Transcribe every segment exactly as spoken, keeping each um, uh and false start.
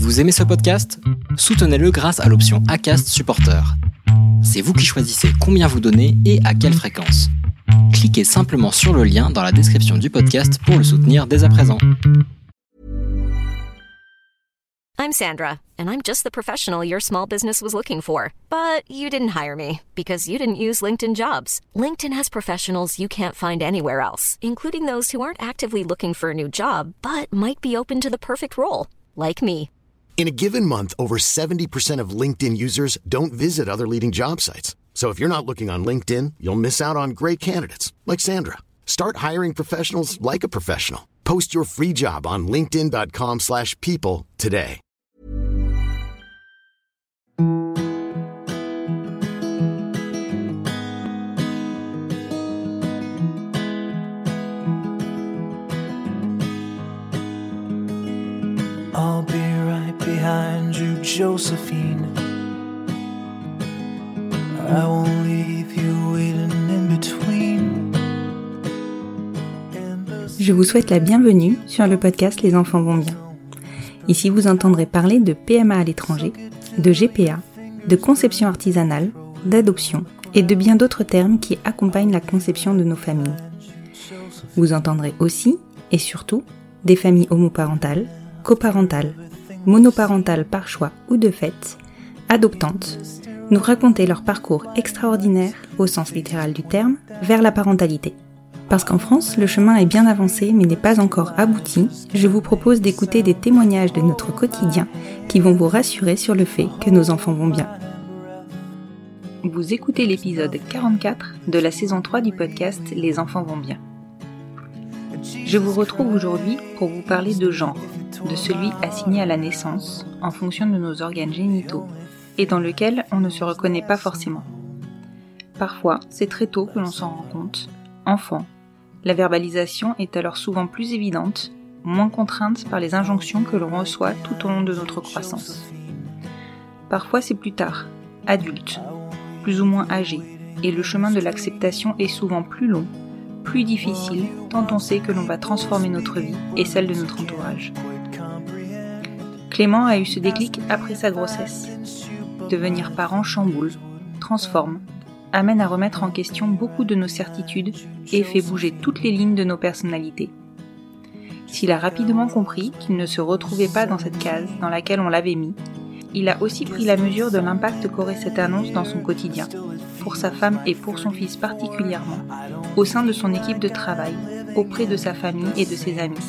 Vous aimez ce podcast ? Soutenez-le grâce à l'option Acast Supporter. C'est vous qui choisissez combien vous donnez et à quelle fréquence. Cliquez simplement sur le lien dans la description du podcast pour le soutenir dès à présent. I'm Sandra, and I'm just the professional your small business was looking for. But you didn't hire me because you didn't use LinkedIn Jobs. LinkedIn has professionals you can't find anywhere else, including those who aren't actively looking for a new job, but might be open to the perfect role, like me. In a given month, over seventy percent of LinkedIn users don't visit other leading job sites. So if you're not looking on LinkedIn, you'll miss out on great candidates like Sandra. Start hiring professionals like a professional. Post your free job on linkedin.com slash people today. I'll be right behind you, Josephine. I won't leave you waiting in between. Je vous souhaite la bienvenue sur le podcast Les enfants vont bien. Ici, vous entendrez parler de P M A à l'étranger, de G P A, de conception artisanale, d'adoption et de bien d'autres termes qui accompagnent la conception de nos familles. Vous entendrez aussi, et surtout, des familles homoparentales, coparentales, monoparentales par choix ou de fait, adoptantes, nous raconter leur parcours extraordinaire, au sens littéral du terme, vers la parentalité. Parce qu'en France, le chemin est bien avancé mais n'est pas encore abouti, je vous propose d'écouter des témoignages de notre quotidien qui vont vous rassurer sur le fait que nos enfants vont bien. Vous écoutez l'épisode quarante-quatre de la saison trois du podcast Les enfants vont bien. Je vous retrouve aujourd'hui pour vous parler de genre, de celui assigné à la naissance en fonction de nos organes génitaux et dans lequel on ne se reconnaît pas forcément. Parfois, c'est très tôt que l'on s'en rend compte. Enfant, la verbalisation est alors souvent plus évidente, moins contrainte par les injonctions que l'on reçoit tout au long de notre croissance. Parfois, c'est plus tard, adulte, plus ou moins âgé, et le chemin de l'acceptation est souvent plus long, plus difficile, tant on sait que l'on va transformer notre vie et celle de notre entourage. Clément a eu ce déclic après sa grossesse. Devenir parent chamboule, transforme, amène à remettre en question beaucoup de nos certitudes et fait bouger toutes les lignes de nos personnalités. S'il a rapidement compris qu'il ne se retrouvait pas dans cette case dans laquelle on l'avait mis, il a aussi pris la mesure de l'impact qu'aurait cette annonce dans son quotidien, pour sa femme et pour son fils particulièrement, au sein de son équipe de travail, auprès de sa famille et de ses amis.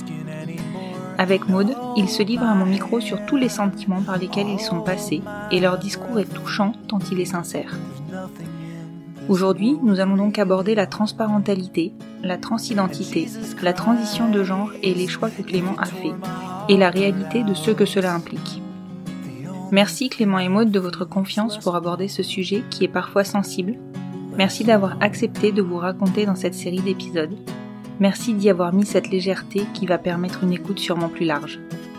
Avec Maud, il se livre à mon micro sur tous les sentiments par lesquels ils sont passés et leur discours est touchant tant il est sincère. Aujourd'hui, nous allons donc aborder la transparentalité, la transidentité, la transition de genre et les choix que Clément a faits, et la réalité de ce que cela implique. Merci Clément et Maud de votre confiance pour aborder ce sujet qui est parfois sensible. Merci d'avoir accepté de vous raconter dans cette série d'épisodes. Merci d'y avoir mis cette légèreté qui va permettre une écoute sûrement plus large.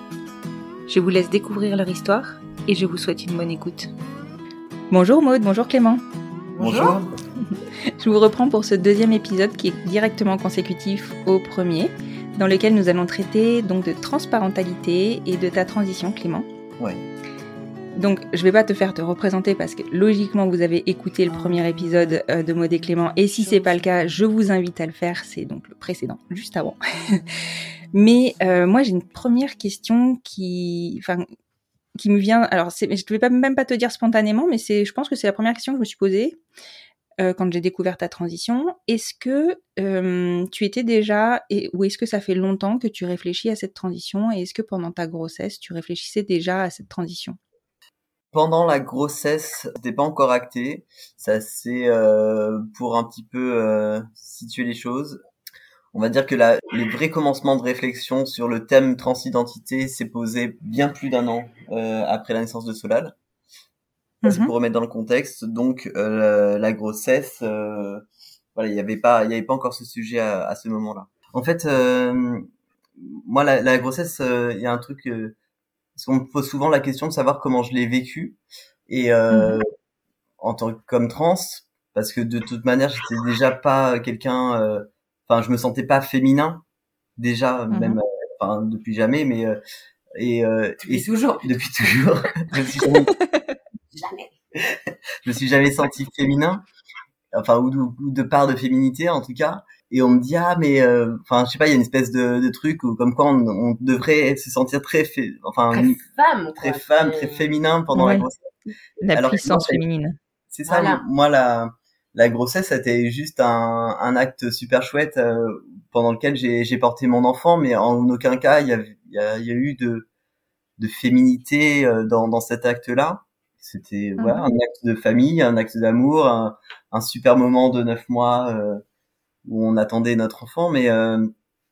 Je vous laisse découvrir leur histoire et je vous souhaite une bonne écoute. Bonjour Maud, bonjour Clément. Bonjour. Je vous reprends pour ce deuxième épisode qui est directement consécutif au premier, dans lequel nous allons traiter donc de transparentalité et de ta transition, Clément. Oui. Donc, je ne vais pas te faire te représenter parce que logiquement, vous avez écouté le premier épisode euh, de Maud et Clément. Et si c'est pas le cas, je vous invite à le faire. C'est donc le précédent, juste avant. Mais euh, moi, j'ai une première question qui, enfin, qui me vient. Alors, c'est, je ne vais pas, même pas te dire spontanément, mais c'est, je pense que c'est la première question que je me suis posée euh, quand j'ai découvert ta transition. Est-ce que euh, tu étais déjà, et, ou est-ce que ça fait longtemps que tu réfléchis à cette transition, et est-ce que pendant ta grossesse, tu réfléchissais déjà à cette transition ? Pendant la grossesse, c'était pas encore acté. Ça c'est euh, pour un petit peu euh, situer les choses. On va dire que la, le vrai commencement de réflexion sur le thème transidentité s'est posé bien plus d'un an euh, après la naissance de Solal. Ça, c'est pour remettre dans le contexte. Donc euh, la grossesse, euh, voilà, il y avait pas, il y avait pas encore ce sujet à, à ce moment-là. En fait, euh, moi la, la grossesse, il euh, y a un truc. Euh, Parce qu'on me pose souvent la question de savoir comment je l'ai vécu et euh, mmh. en tant que comme trans, parce que de toute manière j'étais déjà pas quelqu'un, enfin euh, je me sentais pas féminin déjà mmh. même, enfin euh, depuis jamais, mais euh, Et, euh, Depuis et toujours. Depuis toujours. je me suis jamais, Jamais. je me suis jamais senti féminin, enfin ou de, ou de part de féminité en tout cas. Et on me dit ah mais enfin euh, je sais pas, il y a une espèce de, de truc où comme quoi on, on devrait se sentir très fé, enfin très femme, très quoi. femme, très féminin pendant ouais. la grossesse. La Alors puissance moi, féminine. C'est ça. Voilà. Moi la la grossesse c'était juste un un acte super chouette euh, pendant lequel j'ai j'ai porté mon enfant, mais en aucun cas il y a il y a, il y a eu de de féminité euh, dans dans cet acte-là. C'était mm-hmm. voilà, un acte de famille, un acte d'amour, un, un super moment de neuf mois euh, où on attendait notre enfant, mais euh,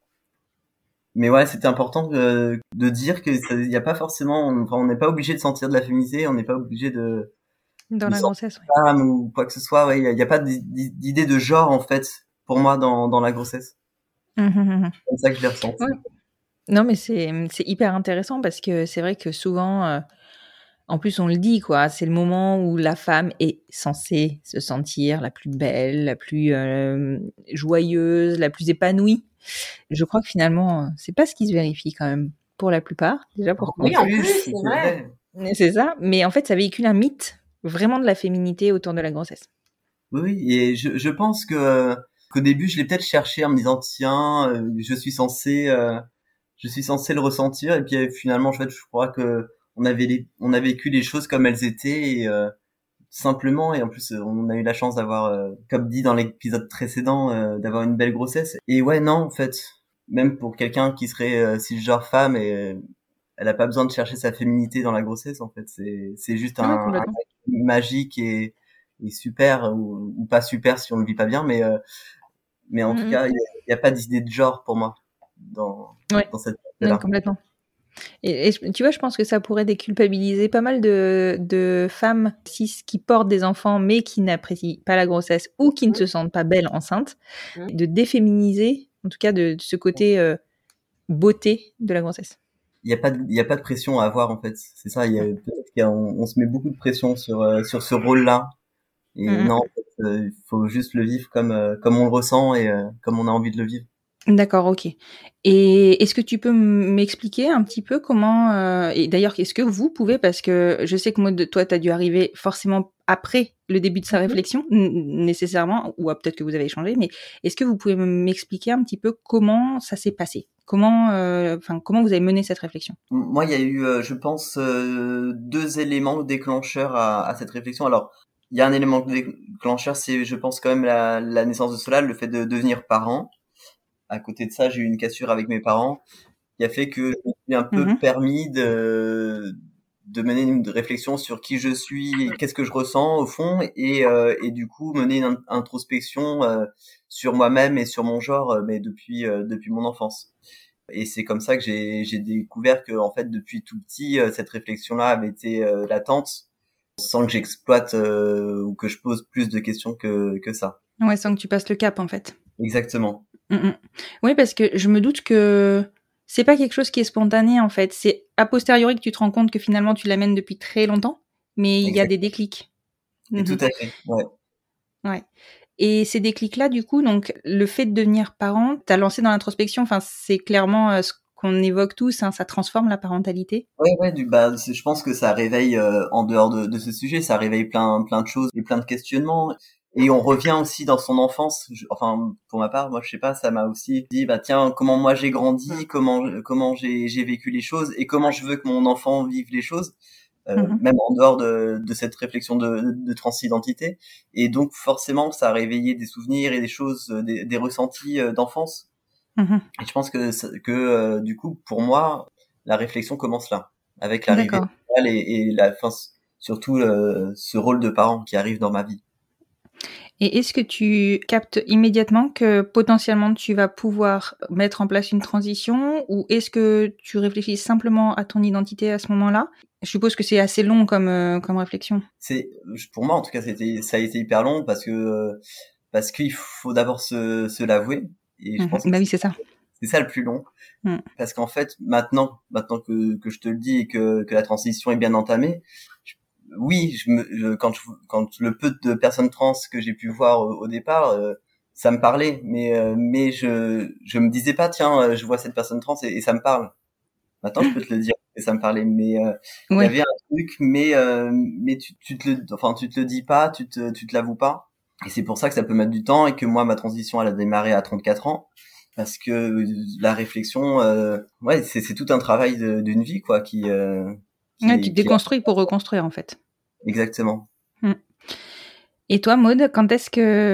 mais ouais, c'était important de, de dire que il y a pas forcément, enfin, on n'est pas obligé de sentir de la féminité, on n'est pas obligé de dans de la grossesse, oui. femme ou quoi que ce soit. Ouais, il y a, y a pas d'idée de genre en fait pour moi dans dans la grossesse. Mmh. C'est comme ça que je l'ai ressenti. Ouais. Non, mais c'est c'est hyper intéressant parce que c'est vrai que souvent. Euh, En plus, on le dit, quoi. C'est le moment où la femme est censée se sentir la plus belle, la plus euh, joyeuse, la plus épanouie. Je crois que finalement, c'est pas ce qui se vérifie quand même pour la plupart. Déjà pour oui, en plus, c'est vrai. C'est ça. Mais en fait, ça véhicule un mythe vraiment de la féminité autour de la grossesse. Oui, et je, je pense que qu'au début, je l'ai peut-être cherché en me disant tiens, euh, je suis censé, euh, je suis censé le ressentir. Et puis finalement, en fait, je crois que on avait les, on a vécu les choses comme elles étaient et euh, simplement, et en plus on a eu la chance d'avoir euh, comme dit dans l'épisode précédent euh, d'avoir une belle grossesse. Et ouais, non, en fait, même pour quelqu'un qui serait euh, cisgenre femme, et euh, elle a pas besoin de chercher sa féminité dans la grossesse, en fait, c'est c'est juste un, ouais, un magique et, et super ou, ou pas super si on le vit pas bien, mais euh, mais en mm-hmm. tout cas, il y, y a pas d'idée de genre pour moi dans ouais. dans cette ouais, complètement. Et, et tu vois, je pense que ça pourrait déculpabiliser pas mal de, de femmes cis qui portent des enfants mais qui n'apprécient pas la grossesse ou qui ne se sentent pas belles enceintes, de déféminiser, en tout cas de, de ce côté euh, beauté de la grossesse. Il y a pas de, il y a pas de pression à avoir en fait. C'est ça. Il y a, peut-être qu'il y a, on, on se met beaucoup de pression sur euh, sur ce rôle-là. Et mmh. non, en fait, euh, il faut juste le vivre comme euh, comme on le ressent et euh, comme on a envie de le vivre. D'accord, ok. Et est-ce que tu peux m'expliquer un petit peu comment... Euh, et d'ailleurs, est-ce que vous pouvez, parce que je sais que moi, de, toi, tu as dû arriver forcément après le début de sa réflexion, n- nécessairement, ou peut-être que vous avez échangé, mais est-ce que vous pouvez m'expliquer un petit peu comment ça s'est passé ? Comment, enfin, euh, comment vous avez mené cette réflexion ? Moi, il y a eu, euh, je pense, euh, deux éléments déclencheurs à, à cette réflexion. Alors, il y a un élément déclencheur, c'est, je pense, quand même la, la naissance de Solal, le fait de devenir parent. À côté de ça, j'ai eu une cassure avec mes parents qui a fait que je me suis un peu mmh. permis de de mener une réflexion sur qui je suis et qu'est-ce que je ressens au fond et euh, et du coup mener une introspection euh, sur moi-même et sur mon genre mais depuis euh, depuis mon enfance. Et c'est comme ça que j'ai j'ai découvert que en fait depuis tout petit euh, cette réflexion-là avait été euh, latente sans que j'exploite euh, ou que je pose plus de questions que que ça. Ouais, sans que tu passes le cap en fait. Exactement. Mmh. Oui, parce que je me doute que c'est pas quelque chose qui est spontané en fait. C'est a posteriori que tu te rends compte que finalement tu l'amènes depuis très longtemps, mais il y a des déclics. Mmh. Tout à fait. Ouais. Ouais. Et ces déclics-là, du coup, donc le fait de devenir parent, t'as lancé dans l'introspection. Enfin, c'est clairement euh, ce qu'on évoque tous. Hein, ça transforme la parentalité. Ouais, ouais. Du bah, je pense que ça réveille euh, en dehors de, de ce sujet, ça réveille plein, plein de choses et plein de questionnements. Et on revient aussi dans son enfance. Je, enfin, pour ma part, moi, je sais pas, ça m'a aussi dit, bah tiens, comment moi j'ai grandi, comment comment j'ai j'ai vécu les choses et comment je veux que mon enfant vive les choses, euh, mm-hmm. même en dehors de de cette réflexion de de, de transidentité. Et donc forcément, ça a réveillé des souvenirs et des choses, des, des ressentis d'enfance. Mm-hmm. Et je pense que que euh, du coup, pour moi, la réflexion commence là, avec l'arrivée et, et la fin, surtout euh, ce rôle de parent qui arrive dans ma vie. Et est-ce que tu captes immédiatement que potentiellement tu vas pouvoir mettre en place une transition ou est-ce que tu réfléchis simplement à ton identité à ce moment-là ? Je suppose que c'est assez long comme euh, comme réflexion. C'est pour moi en tout cas c'était ça a été hyper long parce que parce qu'il faut d'abord se se l'avouer et je mmh, pense bah que oui, c'est ça. C'est ça le plus long. Mmh. Parce qu'en fait maintenant maintenant que que je te le dis et que que la transition est bien entamée, je, oui, je me, je, quand, je, quand le peu de personnes trans que j'ai pu voir au, au départ, euh, ça me parlait, mais euh, mais je je me disais pas tiens, je vois cette personne trans et, et ça me parle. Maintenant, je peux te le dire et ça me parlait. Mais euh, il Ouais. y avait un truc, mais euh, mais tu, tu te le, enfin tu te le dis pas, tu te tu te l'avoues pas. Et c'est pour ça que ça peut mettre du temps et que moi ma transition elle a démarré à trente-quatre ans parce que la réflexion, euh, ouais, c'est c'est tout un travail de, d'une vie quoi qui. Euh, qui Ouais, est, tu te qui est... déconstruis pour reconstruire en fait. Exactement. Hmm. Et toi, Maud, quand est-ce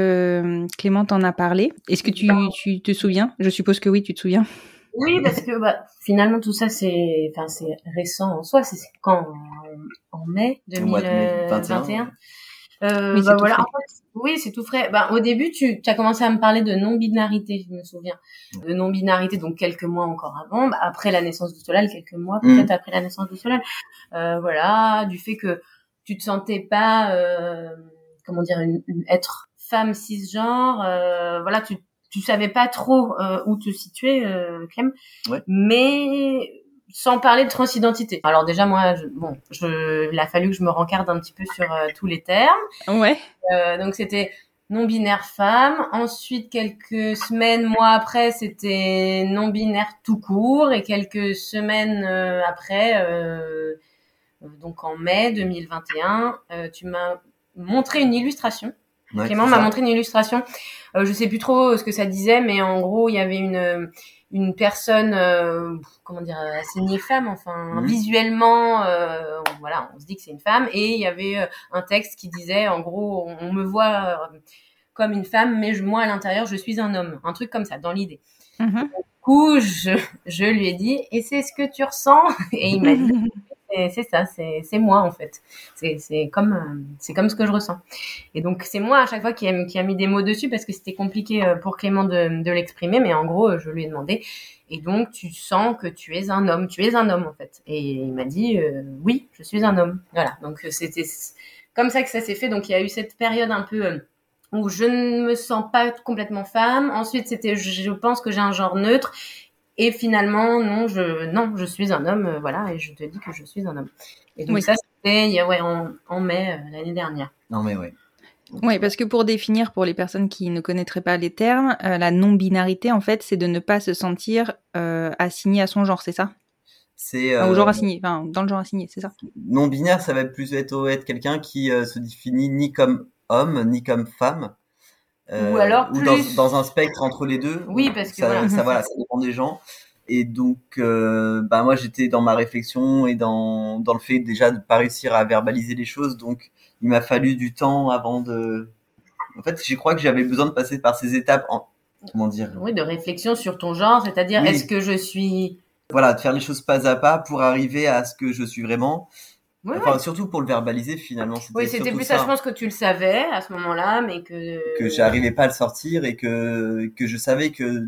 que Clément t'en a parlé? Est-ce que tu, tu te souviens? Je suppose que oui, tu te souviens. Oui, parce que bah, finalement tout ça c'est, enfin c'est récent en soi. C'est quand en, en mai deux mille vingt et un. Euh, oui, bah c'est voilà. tout En fait, oui, c'est tout frais. Bah au début, tu as commencé à me parler de non-binarité, je me souviens, de non-binarité, donc quelques mois encore avant, bah, après la naissance de Solal, quelques mois peut-être mmh. après la naissance de Solal. Euh, voilà, du fait que tu te sentais pas, euh, comment dire, une, une être femme cisgenre. Euh, voilà, tu tu savais pas trop euh, où te situer, euh, Clem, ouais. Mais sans parler de transidentité. Alors déjà moi, je, bon, je, il a fallu que je me rencarde un petit peu sur euh, tous les termes. Ouais. Euh, donc c'était non-binaire femme. Ensuite, quelques semaines, mois après, c'était non-binaire tout court. Et quelques semaines euh, après, euh, donc en mai deux mille vingt et un, euh, tu m'as montré une illustration. Ouais, Clément m'a montré une illustration. Euh, je sais plus trop ce que ça disait, mais en gros, il y avait une une personne, euh, comment dire, assignée femme, enfin mmh. visuellement, euh, voilà, on se dit que c'est une femme. Et il y avait un texte qui disait, en gros, on, on me voit comme une femme, mais je, moi à l'intérieur, je suis un homme, un truc comme ça, dans l'idée. Mmh. Du coup, je je lui ai dit, et c'est ce que tu ressens? Et il m'a dit. C'est, c'est ça, c'est, c'est moi en fait. C'est, c'est comme, c'est comme ce que je ressens. Et donc c'est moi à chaque fois qui a, qui a mis des mots dessus parce que c'était compliqué pour Clément de, de l'exprimer, mais en gros je lui ai demandé. Et donc tu sens que tu es un homme, tu es un homme en fait. Et il m'a dit euh, oui, je suis un homme. Voilà. Donc c'était comme ça que ça s'est fait. Donc il y a eu cette période un peu où je ne me sens pas complètement femme. Ensuite c'était, je pense que j'ai un genre neutre. Et finalement, non, je, non, je suis un homme, euh, voilà, et je te dis que je suis un homme. Et donc oui. ça, c'était, ouais, en, en mai euh, l'année dernière. Non, mais ouais. Oui, parce que pour définir, pour les personnes qui ne connaîtraient pas les termes, euh, la non-binarité, en fait, c'est de ne pas se sentir euh, assigné à son genre, c'est ça? C'est euh, enfin, au genre assigné, enfin, dans le genre assigné, c'est ça? Non-binaire, ça va plus être, être quelqu'un qui euh, se définit ni comme homme, ni comme femme. Euh, ou alors ou plus... dans, dans un spectre entre les deux. Oui, parce que ça, voilà. ça, voilà, ça dépend des gens. Et donc, euh, bah moi, j'étais dans ma réflexion et dans dans le fait déjà de pas réussir à verbaliser les choses. Donc, il m'a fallu du temps avant de. En fait, je crois que j'avais besoin de passer par ces étapes. En... Comment dire? Oui, de réflexion sur ton genre, c'est-à-dire oui. Est-ce que je suis. Voilà, de faire les choses pas à pas pour arriver à ce que je suis vraiment. Oui, enfin, oui. Surtout pour le verbaliser, finalement. C'était oui, c'était plus ça. ça. Je pense que tu le savais à ce moment-là, mais que... Que j'arrivais pas à le sortir et que, que je savais que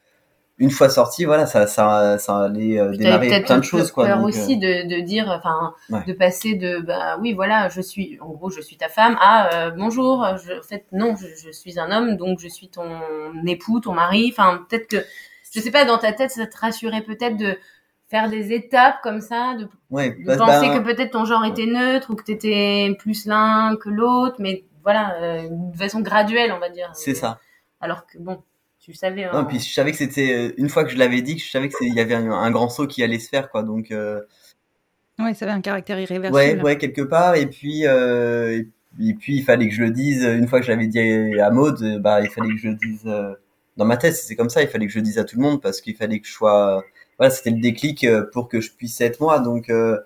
une fois sorti, voilà, ça, ça, ça allait euh, démarrer plein de choses, quoi. Peur donc, aussi euh... de, de dire, enfin, ouais. de passer de, bah oui, voilà, je suis, en gros, je suis ta femme, à euh, bonjour, je, en fait, non, je, je suis un homme, donc je suis ton époux, ton mari. Enfin, peut-être que, je sais pas, dans ta tête, ça te rassurait peut-être de faire des étapes comme ça, de, ouais, de bah, penser bah, que peut-être ton genre était neutre ou que t'étais plus l'un que l'autre, mais voilà, euh, de façon graduelle, on va dire. C'est ça. Alors que bon, tu savais. Hein, non, puis je savais que c'était une fois que je l'avais dit, que je savais que il y avait un, un grand saut qui allait se faire, quoi. Donc. Euh... Ouais, ça avait un caractère irréversible. Ouais, ouais, quelque part. Et puis, euh, et puis il fallait que je le dise. Une fois que je l'avais dit à Maud, bah il fallait que je le dise euh, dans ma tête. C'est comme ça. Il fallait que je le dise à tout le monde parce qu'il fallait que je sois. Voilà, c'était le déclic pour que je puisse être moi. Donc. Euh...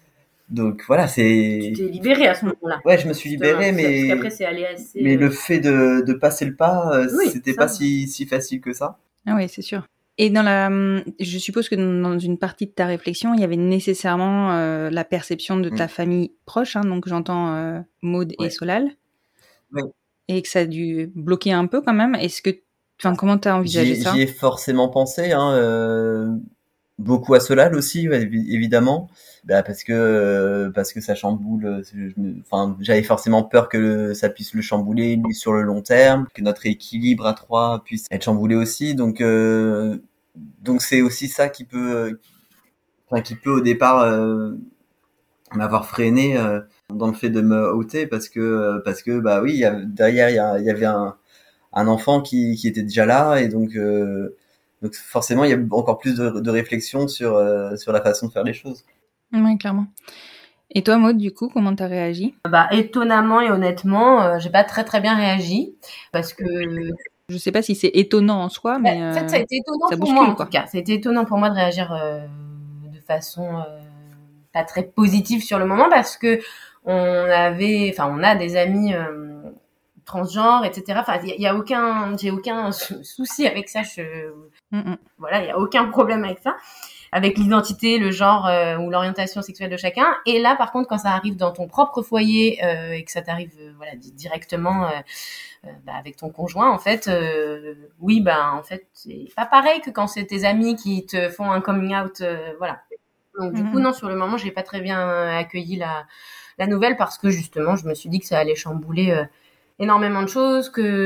Donc voilà, c'est. Tu t'es libéré à ce moment-là. Ouais, je me suis libéré, mais. Parce qu'après, c'est allé assez. Mais le fait de, de passer le pas, oui, c'était ça. pas si, si facile que ça. Ah oui, c'est sûr. Et dans la, je suppose que dans une partie de ta réflexion, il y avait nécessairement euh, la perception de ta mmh. famille proche, hein, donc j'entends euh, Maud ouais. et Solal. Oui. Et que ça a dû bloquer un peu quand même. Est-ce que, enfin, comment t'as envisagé j'y, ça? J'y ai forcément pensé, hein. Euh... Beaucoup à Solal aussi, ouais, évidemment, bah parce que euh, parce que ça chamboule. Enfin, j'avais forcément peur que ça puisse le chambouler lui sur le long terme, que notre équilibre à trois puisse être chamboulé aussi. Donc euh, donc c'est aussi ça qui peut, enfin qui peut au départ euh, m'avoir freiné euh, dans le fait de me ôter parce que parce que bah oui, y a, derrière il y, a, y avait un un enfant qui qui était déjà là et donc euh, Donc forcément, il y a encore plus de, de réflexion sur euh, sur la façon de faire les choses. Oui, clairement. Et toi, Maud, du coup, comment t'as réagi ? Bah, étonnamment et honnêtement, euh, j'ai pas très très bien réagi parce que je sais pas si c'est étonnant en soi, mais en fait, ça a été étonnant ça pour bouscule, moi en quoi. tout cas. Ça a été étonnant pour moi de réagir euh, de façon euh, pas très positive sur le moment parce que on avait, enfin, on a des amis euh, transgenres, et cetera. Enfin, il y, y a aucun, j'ai aucun souci avec ça. Je, mm-hmm. Voilà, il y a aucun problème avec ça. Avec l'identité, le genre euh, ou l'orientation sexuelle de chacun. Et là, par contre, quand ça arrive dans ton propre foyer euh, et que ça t'arrive euh, voilà, directement euh, euh, bah, avec ton conjoint, en fait, euh, oui, bah, en fait, c'est pas pareil que quand c'est tes amis qui te font un coming out, euh, voilà. Donc, du mmh. coup, non, sur le moment, j'ai pas très bien accueilli la, la nouvelle parce que, justement, je me suis dit que ça allait chambouler euh, énormément de choses,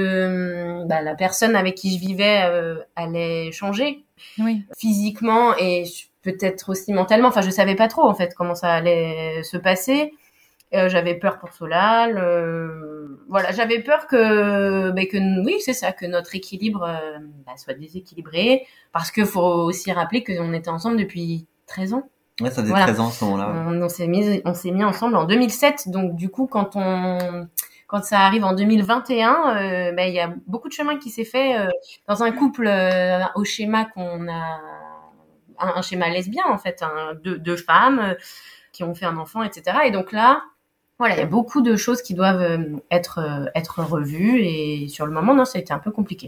que bah, la personne avec qui je vivais euh, allait changer. Oui. Physiquement et peut-être aussi mentalement. Enfin, je savais pas trop en fait comment ça allait se passer. Euh, j'avais peur pour Solal. Euh, voilà, j'avais peur que, bah, que oui, c'est ça, que notre équilibre euh, bah, soit déséquilibré. Parce que faut aussi rappeler qu'on était ensemble depuis treize ans. Ouais, ça faisait voilà. treize ans à ce moment-là. Ouais. On, on s'est mis, on s'est mis ensemble en deux mille sept. Donc du coup, quand on Quand ça arrive en deux mille vingt et un, euh, ben, il y a beaucoup de chemin qui s'est fait euh, dans un couple euh, au schéma qu'on a, un, un schéma lesbien en fait, hein, deux, deux femmes euh, qui ont fait un enfant, et cetera. Et donc là, voilà, il y a beaucoup de choses qui doivent euh, être euh, être revues et sur le moment, non, ça a été un peu compliqué.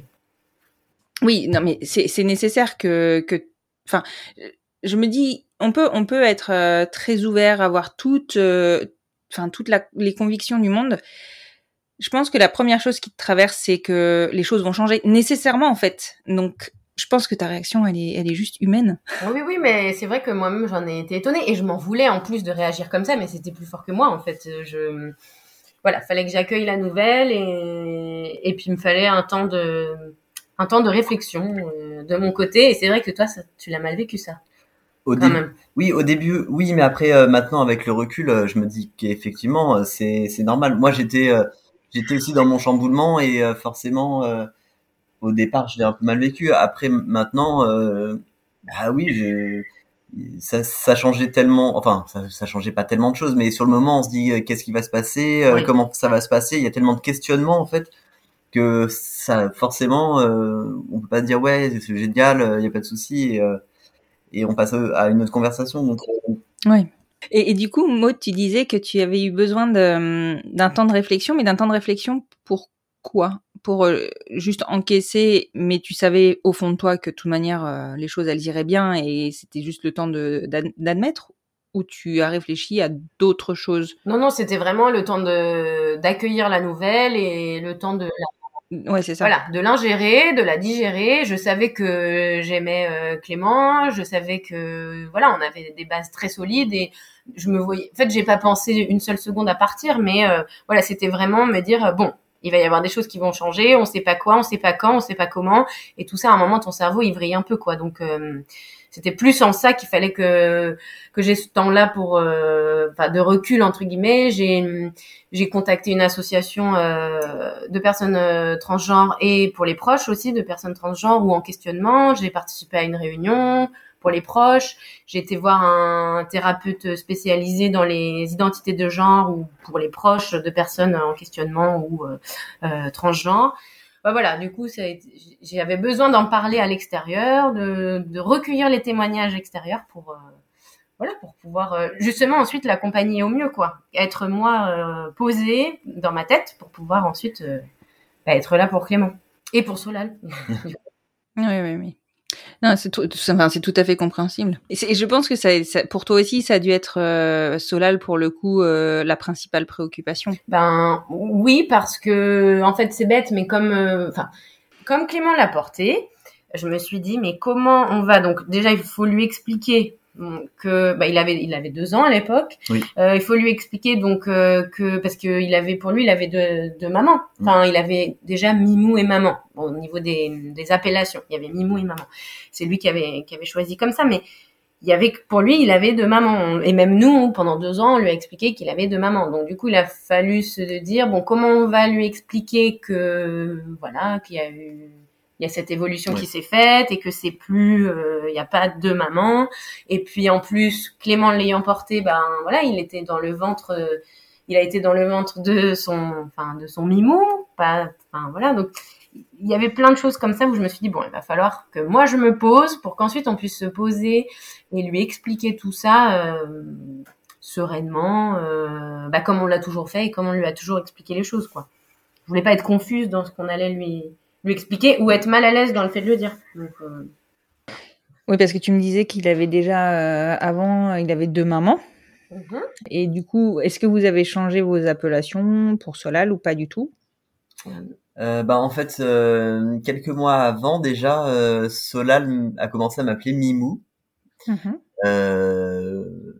Oui, non, mais c'est c'est nécessaire que que, enfin, je me dis, on peut on peut être euh, très ouvert, avoir toutes, enfin euh, toutes la, les convictions du monde. Je pense que la première chose qui te traverse, c'est que les choses vont changer nécessairement, en fait. Donc, je pense que ta réaction, elle est, elle est juste humaine. Oui, oui, mais c'est vrai que moi-même, j'en ai été étonnée et je m'en voulais en plus de réagir comme ça, mais c'était plus fort que moi, en fait. Je, voilà, fallait que j'accueille la nouvelle et, et puis il me fallait un temps de, un temps de réflexion de mon côté. Et c'est vrai que toi, ça, tu l'as mal vécu, ça. Au quand début, même. Oui, au début, oui, mais après, euh, maintenant, avec le recul, euh, je me dis qu'effectivement, euh, c'est, c'est normal. Moi, j'étais, euh, J'étais aussi dans mon chamboulement et euh, forcément, euh, au départ, je l'ai un peu mal vécu. Après, maintenant, euh, bah oui, j'ai, ça, ça changeait tellement, enfin, ça, ça changeait pas tellement de choses, mais sur le moment, on se dit, euh, qu'est-ce qui va se passer, euh, oui. Comment ça va se passer. Il y a tellement de questionnements en fait que ça, forcément, euh, on peut pas se dire ouais, c'est génial, il euh, y a pas de souci et, euh, et on passe à une autre conversation. Donc, euh, oui. Et, et du coup, Maud, tu disais que tu avais eu besoin de, d'un temps de réflexion, mais d'un temps de réflexion pour quoi ? Pour euh, juste encaisser, mais tu savais au fond de toi que de toute manière, euh, les choses, elles iraient bien et c'était juste le temps de, d'ad- d'admettre ? Ou tu as réfléchi à d'autres choses ? Non, non, c'était vraiment le temps de, d'accueillir la nouvelle et le temps de la... Ouais, c'est ça. Voilà, de l'ingérer, de la digérer. Je savais que j'aimais euh, Clément, je savais que voilà, on avait des bases très solides et je me voyais. En fait, j'ai pas pensé une seule seconde à partir, mais euh, voilà, c'était vraiment me dire euh, bon, il va y avoir des choses qui vont changer, on sait pas quoi, on sait pas quand, on sait pas comment, et tout ça à un moment ton cerveau il vrille un peu quoi. Donc euh, c'était plus en ça qu'il fallait que que j'ai ce temps-là pour euh, enfin de recul entre guillemets. J'ai j'ai contacté une association euh, de personnes euh, transgenres et pour les proches aussi de personnes transgenres ou en questionnement. J'ai participé à une réunion pour les proches. J'ai été voir un thérapeute spécialisé dans les identités de genre ou pour les proches de personnes en questionnement ou euh, euh, transgenres. Bah voilà, du coup, ça a été, j'avais besoin d'en parler à l'extérieur, de, de recueillir les témoignages extérieurs pour, euh, voilà, pour pouvoir euh, justement ensuite l'accompagner au mieux, quoi. Être moi euh, posée dans ma tête pour pouvoir ensuite euh, bah, être là pour Clément et pour Solal. oui, oui, oui. Non, c'est tout, enfin, c'est tout à fait compréhensible. Et, et je pense que ça, ça, pour toi aussi, ça a dû être euh, Solal pour le coup euh, la principale préoccupation. Ben oui, parce que en fait c'est bête, mais comme, enfin, euh, comme Clément l'a porté, je me suis dit mais comment on va donc déjà il faut lui expliquer que bah il avait il avait deux ans à l'époque. Oui. Euh, il faut lui expliquer donc euh, que parce que il avait pour lui il avait deux deux mamans. Enfin, mmh. Il avait déjà Mimou et maman. Bon, au niveau des des appellations, il y avait Mimou et maman. C'est lui qui avait qui avait choisi comme ça, mais il y avait pour lui, il avait deux mamans. Et même nous, pendant deux ans, on lui a expliqué qu'il avait deux mamans. Donc du coup, il a fallu se dire bon, comment on va lui expliquer que voilà, qu'il y a eu il y a cette évolution Ouais. qui s'est faite et que c'est plus, euh, il y a pas deux mamans. Et puis en plus, Clément l'ayant porté, ben voilà, il était dans le ventre, euh, il a été dans le ventre de son, enfin de son mimou, pas, enfin voilà. Donc il y avait plein de choses comme ça où je me suis dit bon, il va falloir que moi je me pose pour qu'ensuite on puisse se poser et lui expliquer tout ça euh, sereinement, euh, bah comme on l'a toujours fait et comme on lui a toujours expliqué les choses, quoi. Je voulais pas être confuse dans ce qu'on allait lui lui expliquer ou être mal à l'aise dans le fait de le dire. Donc, euh... Oui, parce que tu me disais qu'il avait déjà, euh, avant, il avait deux mamans. mm-hmm. Et du coup, est-ce que vous avez changé vos appellations pour Solal ou pas du tout? Euh, bah en fait, euh, quelques mois avant déjà, euh, Solal a commencé à m'appeler Mimou. Mmh. Euh,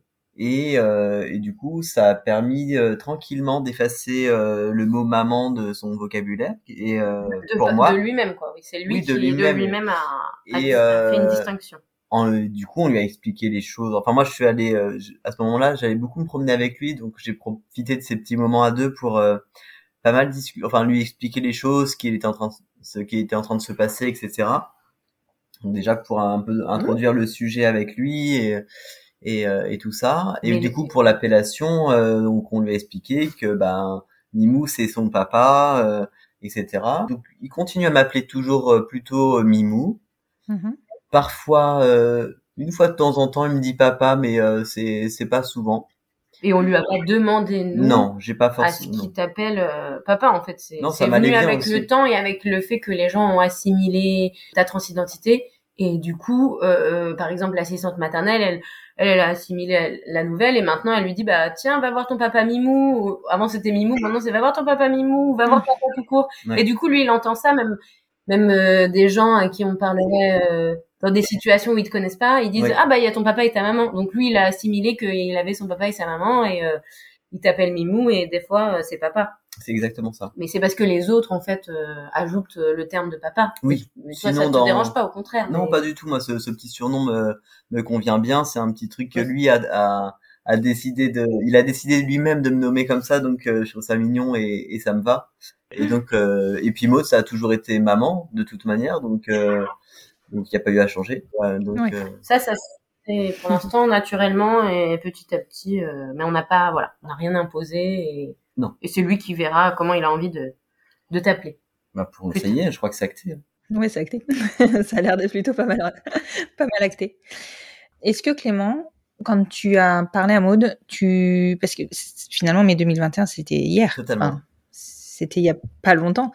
et, euh, et du coup, ça a permis euh, tranquillement d'effacer euh, le mot maman de son vocabulaire. Et euh, de, pour moi, de lui-même, quoi. Oui, c'est lui oui, qui de lui-même, de lui-même a, a, et, a euh, fait une distinction. En, du coup, on lui a expliqué les choses. Enfin, moi, je suis allé euh, à ce moment-là, j'allais beaucoup me promener avec lui, donc j'ai profité de ces petits moments à deux pour euh, pas mal discuter, enfin lui expliquer les choses, ce qui était en train, de, ce qui était en train de se passer, et cetera. Donc déjà pour un peu introduire mmh. le sujet avec lui et et, euh, et tout ça. Et Mais du coup, pour l'appellation, euh, donc on lui a expliqué que ben Mimou c'est son papa, euh, et cetera. Donc il continue à m'appeler toujours euh, plutôt euh, Mimou. Mmh. Parfois, euh, une fois de temps en temps, il me dit papa, mais euh, c'est c'est pas souvent. Et on lui a pas demandé, nous, non, j'ai pas forcément, à ce qu'il t'appelle euh, papa, en fait. C'est, non, c'est venu avec aussi. Le temps et avec le fait que les gens ont assimilé ta transidentité. Et du coup, euh, euh, par exemple, l'assistante maternelle, elle, elle, elle a assimilé la nouvelle et maintenant elle lui dit, bah tiens, va voir ton papa Mimou. Avant c'était Mimou, maintenant c'est va voir ton papa Mimou, va voir papa tout court. Ouais. Et du coup, lui, il entend ça, même même euh, des gens à qui on parlerait euh, dans des situations où ils te connaissent pas, ils disent ouais. ah bah il y a ton papa et ta maman. Donc lui, il a assimilé qu'il avait son papa et sa maman et euh, il t'appelle Mimou et des fois euh, c'est papa. C'est exactement ça. Mais c'est parce que les autres, en fait, euh, ajoutent le terme de papa. Oui. Mais toi, sinon, ça te dans... dérange pas, au contraire. Non, mais... pas du tout. Moi, ce, ce petit surnom me, me convient bien. C'est un petit truc que lui a, a, a décidé de, il a décidé lui-même de me nommer comme ça. Donc, euh, je trouve ça mignon et, et ça me va. Et donc, euh, et puis Maud, ça a toujours été maman, de toute manière. Donc, euh, donc, il n'y a pas eu à changer. Ouais, donc, oui. euh... Ça, ça, c'est pour l'instant naturellement et petit à petit, euh, mais on n'a pas, voilà, on n'a rien imposé et. Non. Et c'est lui qui verra comment il a envie de, de t'appeler. Bah, pour essayer, je crois que c'est acté. Oui, c'est acté. Ça a l'air d'être plutôt pas mal, pas mal acté. Est-ce que Clément, quand tu as parlé à Maud, tu, parce que finalement, mai deux mille vingt et un, c'était hier. Totalement. Enfin, c'était il y a pas longtemps.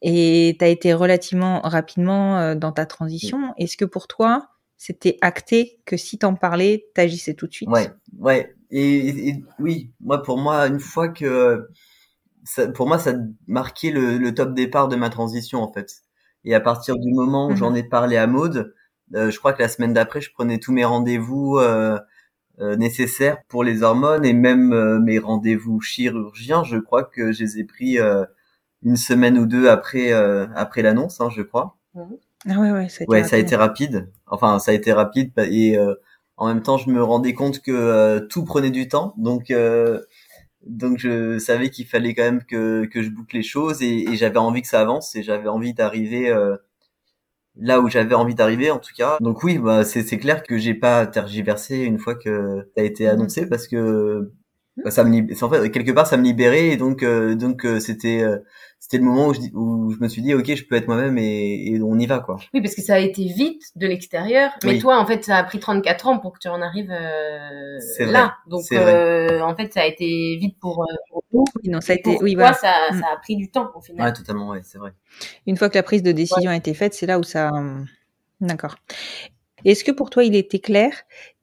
Et tu as été relativement rapidement dans ta transition. Oui. Est-ce que pour toi, c'était acté que si t'en parlais, t'agissais tout de suite? Ouais, ouais. Et, et, et oui, moi pour moi une fois que ça, pour moi ça marquait le, le top départ de ma transition en fait. Et à partir du moment où mmh. j'en ai parlé à Maud, euh, je crois que la semaine d'après je prenais tous mes rendez-vous euh, euh, nécessaires pour les hormones et même euh, mes rendez-vous chirurgiens. Je crois que je les ai pris euh, une semaine ou deux après euh, après l'annonce, hein, je crois. Mmh. Ah ouais ouais. Ça a été ouais, rapide. ça a été rapide. Enfin ça a été rapide et euh, en même temps, je me rendais compte que euh, tout prenait du temps, donc euh, donc je savais qu'il fallait quand même que que je boucle les choses et, et j'avais envie que ça avance et j'avais envie d'arriver euh, là où j'avais envie d'arriver en tout cas. Donc oui, bah c'est c'est clair que j'ai pas tergiversé une fois que ça a été annoncé parce que bah, ça me lib... en fait quelque part ça me libérait et donc euh, donc euh, c'était euh, c'était le moment où je, où je me suis dit ok je peux être moi-même et, et on y va quoi. Oui parce que ça a été vite de l'extérieur mais oui. Toi en fait ça a pris trente-quatre ans pour que tu en arrives euh, c'est là vrai. donc c'est euh, vrai. En fait ça a été vite pour, pour nous. Oui, non ça a été pour oui toi, voilà. ça ça a pris du temps au final. Ouais totalement ouais c'est vrai. Une fois que la prise de décision ouais. a été faite c'est là où ça d'accord. Est-ce que pour toi il était clair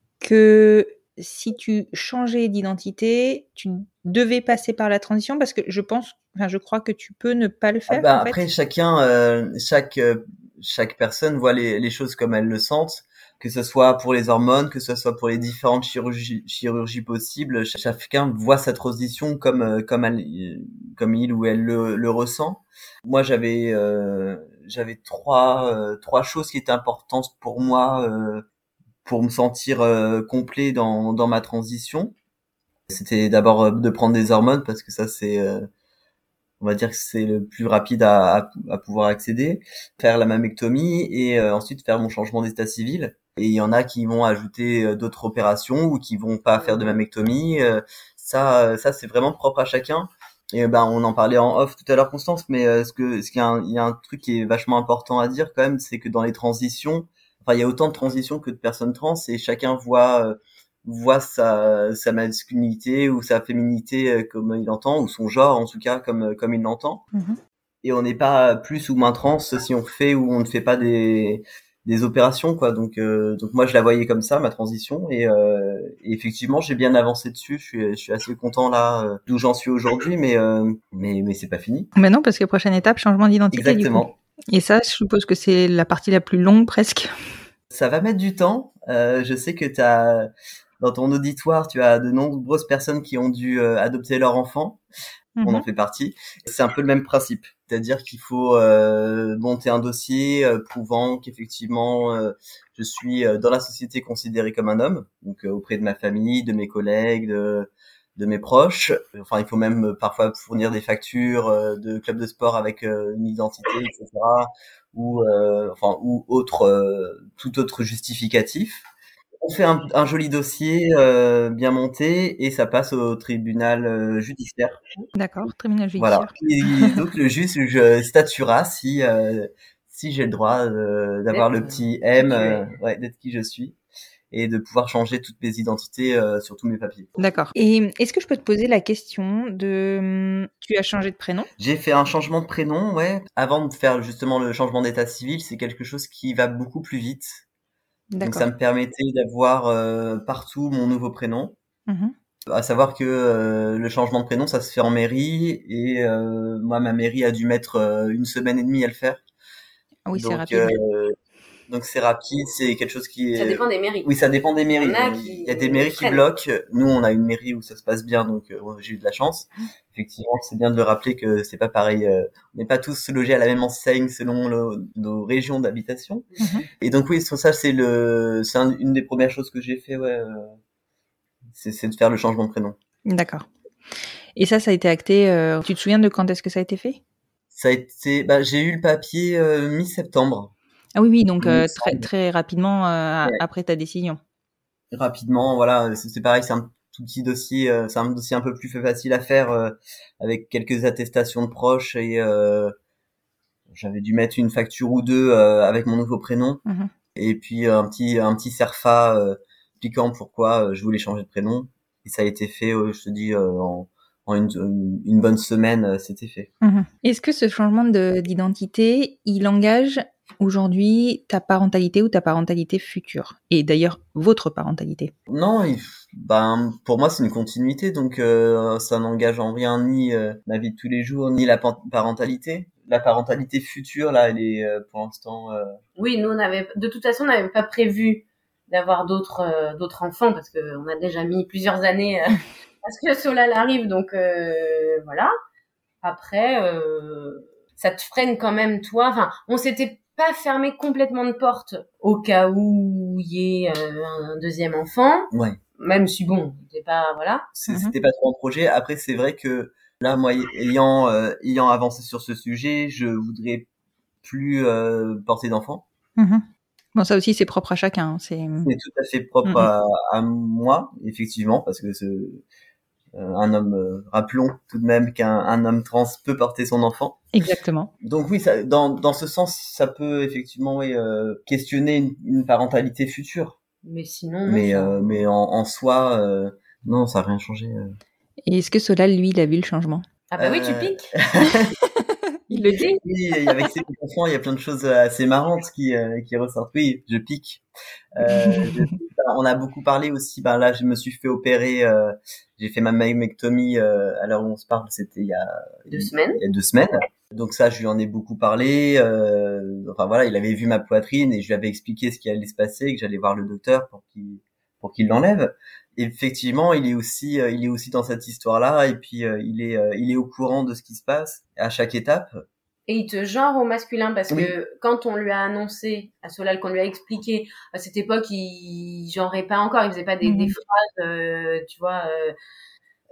que si tu changeais d'identité, tu devais passer par la transition parce que je pense, enfin je crois que tu peux ne pas le faire. Ah bah, en fait. Après chacun, euh, chaque euh, chaque personne voit les, les choses comme elle le sentent, que ce soit pour les hormones, que ce soit pour les différentes chirurgies, chirurgies possibles. Chacun voit sa transition comme euh, comme elle, comme il ou elle le, le ressent. Moi j'avais euh, j'avais trois euh, trois choses qui étaient importantes pour moi. Euh, pour me sentir euh, complet dans dans ma transition. C'était d'abord euh, de prendre des hormones parce que ça c'est euh, on va dire que c'est le plus rapide à, à, à pouvoir accéder, faire la mammectomie et euh, ensuite faire mon changement d'état civil. Et il y en a qui vont ajouter euh, d'autres opérations ou qui vont pas faire de mammectomie. Euh, ça, ça c'est vraiment propre à chacun. Et ben on en parlait en off tout à l'heure, Constance, mais euh, ce que ce qu'il y a un, il y a un truc qui est vachement important à dire quand même, c'est que dans les transitions, enfin il y a autant de transitions que de personnes trans et chacun voit euh, voit sa sa masculinité ou sa féminité euh, comme il l'entend, ou son genre en tout cas comme comme il l'entend. Mm-hmm. Et on n'est pas plus ou moins trans si on fait ou on ne fait pas des des opérations quoi. Donc euh, donc moi je la voyais comme ça, ma transition, et, euh, et effectivement j'ai bien avancé dessus. Je suis je suis assez content là euh, d'où j'en suis aujourd'hui, mais euh, mais mais c'est pas fini. Mais non, parce que prochaine étape, changement d'identité. Exactement. Du coup. Et ça, je suppose que c'est la partie la plus longue presque. Ça va mettre du temps. Euh, je sais que t'as dans ton auditoire, tu as de nombreuses personnes qui ont dû euh, adopter leur enfant. Mm-hmm. On en fait partie. C'est un peu le même principe. C'est-à-dire qu'il faut euh, monter un dossier euh, prouvant qu'effectivement euh, je suis euh, dans la société considéré comme un homme, donc euh, auprès de ma famille, de mes collègues, de, de mes proches. Enfin, il faut même euh, parfois fournir des factures euh, de club de sport avec euh, une identité, et cetera. Ou euh, enfin ou autre euh, tout autre justificatif. On fait un, un joli dossier euh, bien monté et ça passe au tribunal euh, judiciaire. D'accord, tribunal judiciaire. Voilà. Et donc le juge je statuera si euh, si j'ai le droit de, d'avoir d'être le petit M, euh, ouais, d'être qui je suis, et de pouvoir changer toutes mes identités euh, sur tous mes papiers. D'accord. Et est-ce que je peux te poser la question de... Tu as changé de prénom ? J'ai fait un changement de prénom, ouais. Avant de faire justement le changement d'état civil, c'est quelque chose qui va beaucoup plus vite. D'accord. Donc ça me permettait d'avoir euh, partout mon nouveau prénom. Mmh. À savoir que euh, le changement de prénom, ça se fait en mairie, et euh, moi, ma mairie a dû mettre euh, une semaine et demie à le faire. Ah oui, donc, c'est rapide. Euh, donc c'est rapide, c'est quelque chose qui est... Ça dépend des mairies. Oui, ça dépend des mairies. Il y, a qui... Il y a des mairies qui bloquent. Nous, on a une mairie où ça se passe bien, donc euh, j'ai eu de la chance. Effectivement, c'est bien de le rappeler que c'est pas pareil. Euh, on n'est pas tous logés à la même enseigne selon le, nos régions d'habitation. Mm-hmm. Et donc oui, sur ça, c'est le, c'est un, une des premières choses que j'ai fait, ouais. Euh, c'est, c'est de faire le changement de prénom. D'accord. Et ça, ça a été acté. Euh, tu te souviens de quand est-ce que ça a été fait ? Ça a été, bah, j'ai eu le papier euh, mi-septembre. Ah oui, oui, donc euh, très très rapidement euh, ouais. Après ta décision. Rapidement, voilà, c'est, c'est pareil, c'est un tout petit dossier, euh, c'est un dossier un peu plus facile à faire euh, avec quelques attestations de proches, et euh, j'avais dû mettre une facture ou deux euh, avec mon nouveau prénom, mm-hmm. et puis un petit un petit cerfa euh, expliquant pourquoi euh, je voulais changer de prénom, et ça a été fait, euh, je te dis, euh, en en une, une, une bonne semaine, euh, c'était fait. Mm-hmm. Est-ce que ce changement de, d'identité, il engage aujourd'hui ta parentalité ou ta parentalité future, et d'ailleurs votre parentalité? Non, il, ben pour moi c'est une continuité, donc euh, ça n'engage en rien ni euh, ma vie de tous les jours, ni la parentalité. La parentalité future, là, elle est euh, pour l'instant. Euh... Oui, nous on avait, de toute façon, on n'avait pas prévu d'avoir d'autres euh, d'autres enfants, parce que on a déjà mis plusieurs années euh, parce que Solal arrive, donc euh, voilà. Après, euh, ça te freine quand même, toi. Enfin, on s'était pas fermé complètement de porte au cas où il y ait euh, un deuxième enfant. Ouais. Même si bon, c'était pas voilà. C'est, mm-hmm. C'était pas trop un projet. Après, c'est vrai que là, moi, ayant euh, ayant avancé sur ce sujet, je voudrais plus euh, porter d'enfant. Mm-hmm. Bon, ça aussi, c'est propre à chacun. C'est, c'est tout à fait propre mm-hmm. à, à moi, effectivement, parce que ce, euh, un homme, euh, rappelons tout de même qu'un un homme trans peut porter son enfant. Exactement. Donc oui, ça, dans dans ce sens, ça peut effectivement oui, euh, questionner une, une parentalité future. Mais sinon. Mais euh, mais en, en soi, euh, non, ça n'a rien changé. Euh. Et est-ce que Solal, lui, il a vu le changement? Ah bah euh... oui, tu piques. Il le dit. Oui, avec ses enfants, il y a plein de choses assez marrantes qui euh, qui ressortent. Oui, je pique. Euh, je, on a beaucoup parlé aussi. Ben là, je me suis fait opérer. Euh, j'ai fait ma mammectomie euh, à l'heure où on se parle. C'était il y a deux semaines. Il y a deux semaines. Donc ça, je lui en ai beaucoup parlé. Euh, enfin voilà, il avait vu ma poitrine et je lui avais expliqué ce qui allait se passer, que j'allais voir le docteur pour qu'il pour qu'il l'enlève. Et effectivement, il est aussi euh, il est aussi dans cette histoire-là, et puis euh, il est euh, il est au courant de ce qui se passe à chaque étape. Et il te genre au masculin, parce oui. que quand on lui a annoncé à Solal, qu'on lui a expliqué, à cette époque, il genrait pas encore, il faisait pas des, mmh. des phrases, euh, tu vois, euh,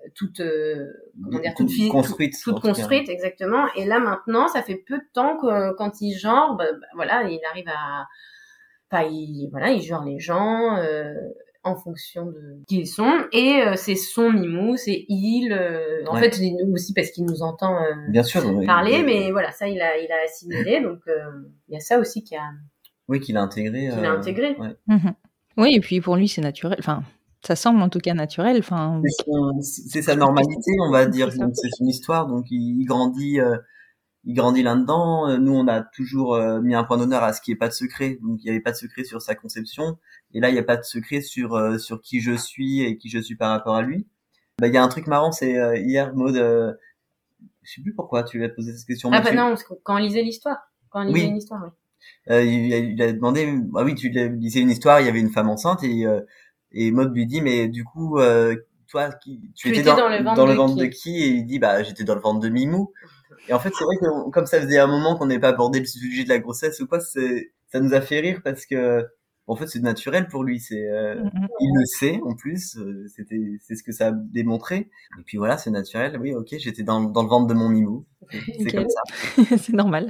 toute euh, comment dire, toute, toute, fi- construite, toute, toute construite exactement. Et là maintenant, ça fait peu de temps que quand il genre, bah, bah, voilà, il arrive à, enfin, il voilà, il genre les gens. Euh, en fonction de qui ils sont, et euh, c'est son mimou, c'est il, euh, en ouais. fait aussi parce qu'il nous entend euh, bien sûr, parler, oui. mais voilà, ça il a il a assimilé, donc il euh, y a ça aussi qui a oui qu'il a intégré qu'il a euh, intégré ouais. Mmh. Oui, et puis pour lui c'est naturel, enfin ça semble en tout cas naturel, enfin c'est, son, c'est sa normalité, on va dire, donc c'est son histoire, donc il, il grandit euh, il grandit là-dedans. Nous, on a toujours euh, mis un point d'honneur à ce qu'il n'y ait pas de secret. Donc, il n'y avait pas de secret sur sa conception. Et là, il n'y a pas de secret sur euh, sur qui je suis et qui je suis par rapport à lui. Bah, il y a un truc marrant, c'est euh, hier, Maud, euh, je sais plus pourquoi tu lui as posé cette question. Ah bah tu... non, quand on lisait l'histoire. Quand on lisait oui. une histoire, oui. Euh, il, il a demandé, ah oui, tu lisais une histoire, il y avait une femme enceinte et euh, et Maud lui dit, mais du coup, euh, toi, qui, tu, tu étais, étais dans, dans le ventre, dans le ventre de, de qui? Et il dit, bah, j'étais dans le ventre de Mimou. Et en fait, c'est vrai que comme ça faisait un moment qu'on n'avait pas abordé le sujet de la grossesse ou quoi, c'est, ça nous a fait rire parce que, en fait, c'est naturel pour lui. C'est, euh, mm-hmm. il le sait en plus. Euh, c'était, c'est ce que ça a démontré. Et puis voilà, c'est naturel. Oui, ok, j'étais dans, dans le ventre de mon Mimou. C'est, c'est okay. Comme ça. C'est normal.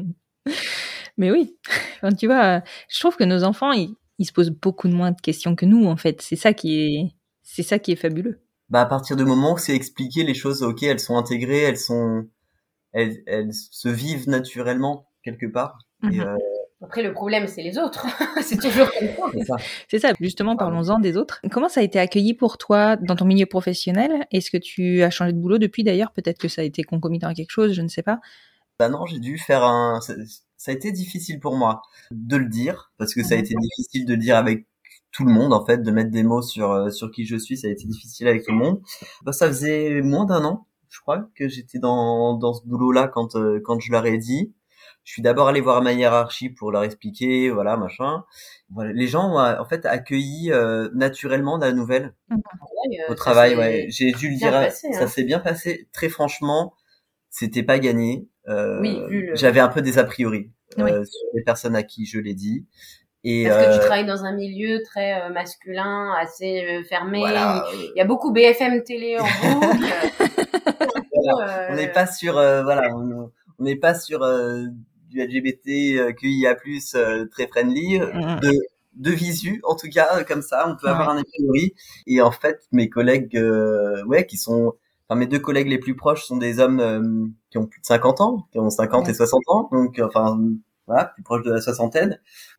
Mais oui, enfin, tu vois, je trouve que nos enfants, ils, ils se posent beaucoup moins de questions que nous, en fait. C'est ça qui est, c'est ça qui est fabuleux. Bah, à partir du moment où c'est expliqué, les choses, ok, elles sont intégrées, elles sont, elles, elles se vivent naturellement quelque part. Mmh. Et euh... Après, le problème, c'est les autres. C'est toujours comme ça. C'est ça. C'est ça. Justement, parlons-en des autres. Comment ça a été accueilli pour toi dans ton milieu professionnel? Est-ce que tu as changé de boulot depuis d'ailleurs? Peut-être que ça a été concomitant à quelque chose, je ne sais pas. Bah non, j'ai dû faire un... Ça, ça a été difficile pour moi de le dire, parce que mmh. ça a été difficile de le dire avec tout le monde, en fait, de mettre des mots sur, sur qui je suis. Ça a été difficile avec tout le monde. Bah, ça faisait moins d'un an, je crois, que j'étais dans, dans ce boulot-là quand, euh, quand je leur ai dit. Je suis d'abord allé voir ma hiérarchie pour leur expliquer, voilà, machin. Voilà, les gens ont en fait accueilli euh, naturellement la nouvelle mmh. ouais, au travail. Ouais, j'ai dû le dire. Passé, hein. Ça s'est bien passé. Très franchement, c'était pas gagné. Euh, oui, vu le... J'avais un peu des a priori oui. euh, sur les personnes à qui je l'ai dit. Et Parce euh... que tu travailles dans un milieu très euh, masculin, assez euh, fermé. Voilà. Il y a beaucoup B F M télé en boucle. Voilà. On n'est pas sur, euh, voilà, on n'est pas sur euh, du L G B T Q I A plus, euh, très friendly, mmh. de, de visu, en tout cas, comme ça, on peut ouais. avoir un a priori. Et en fait, mes collègues, euh, ouais, qui sont, enfin, mes deux collègues les plus proches sont des hommes euh, qui ont plus de cinquante ans, qui ont cinquante ouais. et soixante ans, donc, enfin, voilà, plus proche de la soixantaine.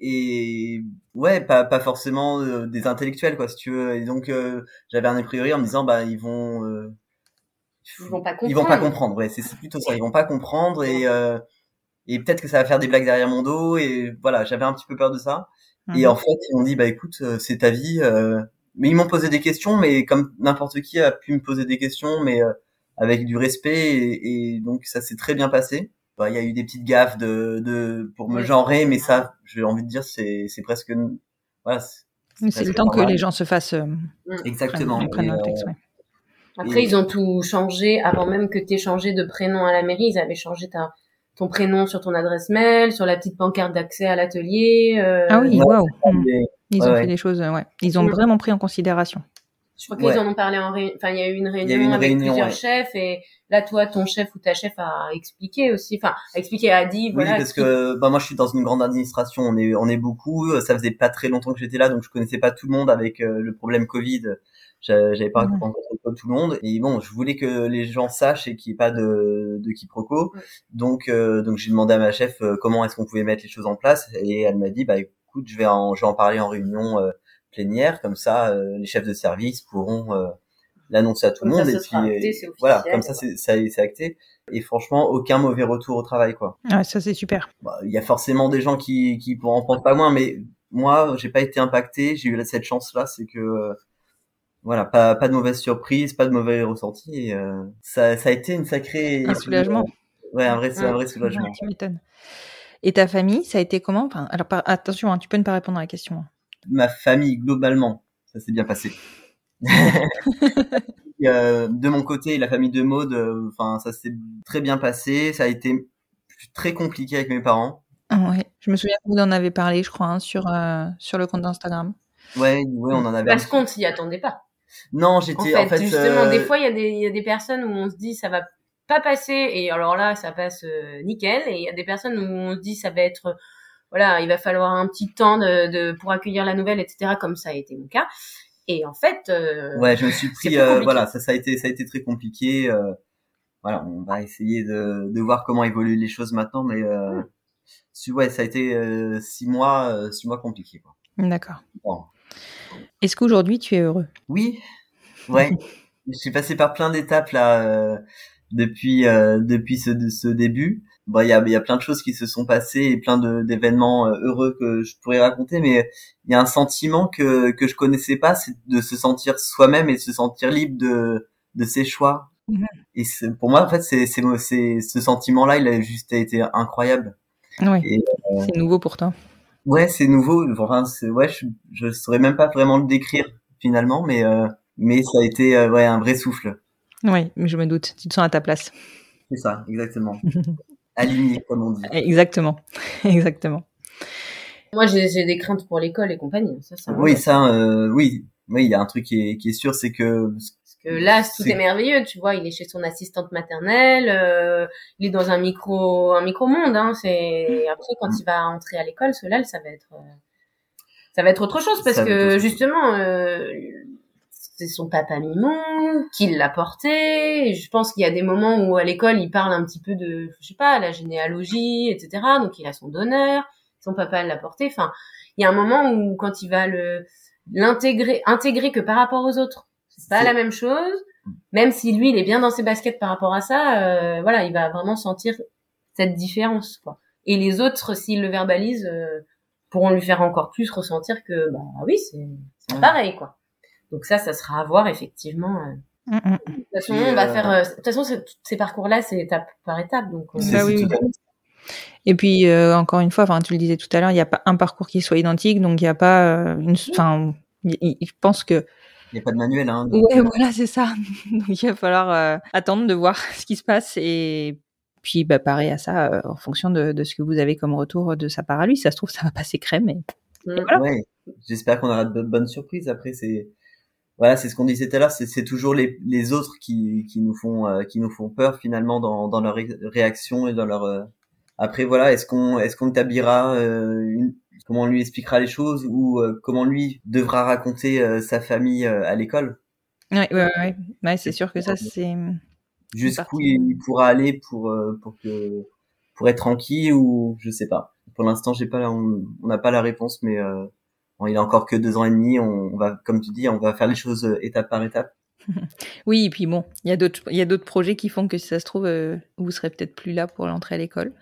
Et ouais, pas, pas forcément euh, des intellectuels, quoi, si tu veux. Et donc, euh, j'avais un a priori en me disant, bah, ils vont... Euh, Ils vont pas comprendre. Ils vont pas comprendre, ouais, c'est, c'est plutôt ça. Ils vont pas comprendre et euh, et peut-être que ça va faire des blagues derrière mon dos et voilà, j'avais un petit peu peur de ça. Mmh. Et en fait, ils m'ont dit bah écoute, c'est ta vie. Euh... Mais ils m'ont posé des questions, mais comme n'importe qui a pu me poser des questions, mais euh, avec du respect et, et donc ça s'est très bien passé. Bah il y a eu des petites gaffes de de pour me oui. genrer, mais ça, j'ai envie de dire c'est c'est presque voilà. C'est, c'est, c'est le temps normal. Que les gens se fassent. Euh, Exactement. Prennent, prennent le texte, ouais. Après, et... ils ont tout changé. Avant même que tu aies changé de prénom à la mairie, ils avaient changé ta, ton prénom sur ton adresse mail, sur la petite pancarte d'accès à l'atelier. Euh... Ah oui, waouh. Wow. Mmh. Ils ouais, ont ouais. fait des choses, ouais. Ils ont mmh. vraiment pris en considération. Je crois qu'ils ouais. en ont parlé en réunion. Enfin, il y a eu une réunion eu une avec réunion, plusieurs ouais. chefs et là, toi, ton chef ou ta chef a expliqué aussi. Enfin, a expliqué, a dit, voilà. Oui, parce qui... que bah moi, je suis dans une grande administration. On est, on est beaucoup. Ça faisait pas très longtemps que j'étais là, donc je connaissais pas tout le monde avec euh, le problème Covid. J'avais pas mmh. rencontré tout le monde et bon, je voulais que les gens sachent et qu'il n'y ait pas de, de quiproquo. Mmh. Donc, euh, donc j'ai demandé à ma chef euh, comment est-ce qu'on pouvait mettre les choses en place et elle m'a dit bah écoute, je vais en, je vais en parler en réunion euh, plénière, comme ça euh, les chefs de service pourront euh, l'annoncer à tout comme le monde ça, et puis acté, c'est voilà, comme ça c'est ça c'est acté et franchement aucun mauvais retour au travail quoi. Ouais, ça c'est super. Bah, il y a forcément des gens qui qui pourront en prendre pas moins, mais moi j'ai pas été impacté, j'ai eu cette chance là, c'est que euh, voilà, pas pas de mauvaise surprise, pas de mauvais ressenti et euh, ça ça a été une sacrée un soulagement. Euh, ouais, un vrai un vrai soulagement. Ouais, tu m'étonnes. Et ta famille, ça a été comment? Enfin, alors par, attention, hein, tu peux ne pas répondre à la question. Ma famille globalement, ça s'est bien passé. et, euh, de mon côté, la famille de Maud, enfin euh, ça s'est très bien passé, ça a été très compliqué avec mes parents. Ah ouais, je me souviens que vous en avez parlé, je crois, hein, sur euh, sur le compte d'Instagram. Ouais, ouais, on en avait. Parce qu'on s'y attendait pas. Non, j'étais en fait, en fait justement, euh... des fois il y a des il y a des personnes où on se dit ça va pas passer et alors là ça passe euh, nickel et il y a des personnes où on se dit ça va être voilà, il va falloir un petit temps de, de pour accueillir la nouvelle, et cetera. Comme ça a été mon cas. Et en fait, euh, ouais, je me suis pris, euh, voilà, ça, ça a été, ça a été très compliqué. Euh, voilà, on va essayer de, de voir comment évoluent les choses maintenant, mais euh, mmh. ouais, ça a été euh, six mois, euh, six mois compliqués, quoi. D'accord. Bon. Est-ce qu'aujourd'hui tu es heureux? Oui, ouais. Je suis passé par plein d'étapes là euh, depuis euh, depuis ce ce début. Bon, il y a il y a plein de choses qui se sont passées et plein de d'événements euh, heureux que je pourrais raconter, mais il y a un sentiment que que je connaissais pas, c'est de se sentir soi-même et de se sentir libre de de ses choix. Mmh. Et c'est, pour moi en fait c'est c'est c'est ce sentiment-là, il a juste été incroyable. Ouais. Et, euh, c'est nouveau pour toi. Ouais, c'est nouveau. Enfin, c'est ouais, je je saurais même pas vraiment le décrire finalement, mais euh, mais ça a été euh, ouais un vrai souffle. Oui, mais je me doute. Tu te sens à ta place. C'est ça, exactement. Aligné, comme on dit. Exactement, exactement. Moi, j'ai, j'ai des craintes pour l'école et compagnie. Ça, ça oui, ça, euh, oui, oui, il y a un truc qui est, qui est sûr, c'est que. Parce que là, tout est... est merveilleux, tu vois. Il est chez son assistante maternelle, euh, il est dans un micro, un micro monde. Hein. C'est après quand il va entrer à l'école, cela, ça va être, euh, ça va être autre chose parce ça que justement. Euh, c'est son papa Mimon qui l'a porté. Et je pense qu'il y a des moments où à l'école il parle un petit peu de, je sais pas, la généalogie, et cetera. Donc il a son donneur, son papa l'a porté. Enfin, il y a un moment où quand il va le l'intégrer, intégrer que par rapport aux autres, c'est pas c'est... la même chose. Même si lui il est bien dans ses baskets par rapport à ça, euh, voilà, il va vraiment sentir cette différence, quoi. Et les autres, s'ils le verbalisent, euh, pourront lui faire encore plus ressentir que, bah oui, c'est, c'est ouais. pareil, quoi. Donc ça, ça sera à voir effectivement. Euh. Mm-hmm. De toute façon, on va faire. Euh, de toute façon, c'est, ces parcours-là, c'est étape par étape. Donc. Euh, bah oui. Et puis euh, encore une fois, enfin, tu le disais tout à l'heure, il n'y a pas un parcours qui soit identique, donc il n'y a pas euh, une. Enfin, je pense que. Il n'y a pas de manuel, hein. Donc... Ouais, voilà, c'est ça. Donc il va falloir euh, attendre de voir ce qui se passe et puis bah pareil à ça, euh, en fonction de, de ce que vous avez comme retour de sa part à lui. Si ça se trouve, ça va passer crème. Et, mm. et voilà. Ouais. J'espère qu'on aura de bonnes surprises. Après, c'est. Voilà, c'est ce qu'on disait tout à l'heure, c'est, c'est toujours les, les autres qui, qui nous font, euh, qui nous font peur finalement dans, dans leur ré- réaction et dans leur. Euh... Après, voilà, est-ce qu'on, est-ce qu'on établira euh, une, comment on lui expliquera les choses ou euh, comment lui devra raconter euh, sa famille euh, à l'école. Ouais, ouais, ouais, ouais, c'est sûr que ça c'est. Jusqu'où il pourra aller pour euh, pour que pour être tranquille ou je sais pas. Pour l'instant, j'ai pas, on n'a pas la réponse, mais. Euh... Bon, il a encore que deux ans et demi. On va, comme tu dis, on va faire les choses étape par étape. Oui, et puis bon, il y a d'autres, il y a d'autres projets qui font que si ça se trouve, euh, vous serez peut-être plus là pour l'entrée à l'école,